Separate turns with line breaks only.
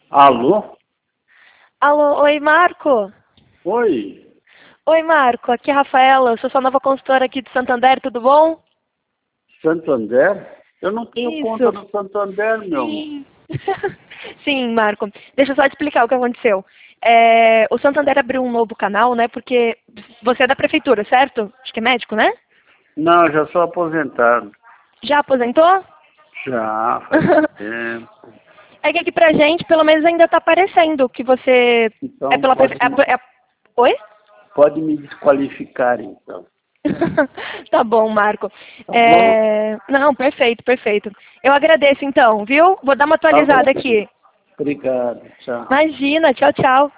Alô?
Alô, oi Marco.
Oi,
Oi Marco, aqui é a Rafaela, eu sou sua nova consultora aqui de Santander, tudo bom?
Santander? Eu não tenho conta
Isso.
no Santander, meu amor.
Sim. Sim, Marco. Deixa eu só te explicar o que aconteceu. O Santander abriu um novo canal, né? Porque você é da prefeitura, certo? Acho que é médico, né?
Não, eu já sou aposentado.
Já aposentou?
Já, faz tempo.
É que aqui pra gente, pelo menos ainda tá aparecendo que você é
Então
pela Oi?
pode me desqualificar, então.
Tá bom, Marco.
Tá bom?
Não, perfeito, perfeito. Eu agradeço então, viu? Vou dar uma
Tá bom.
atualizada aqui.
Obrigado, tchau.
Imagina, tchau, tchau.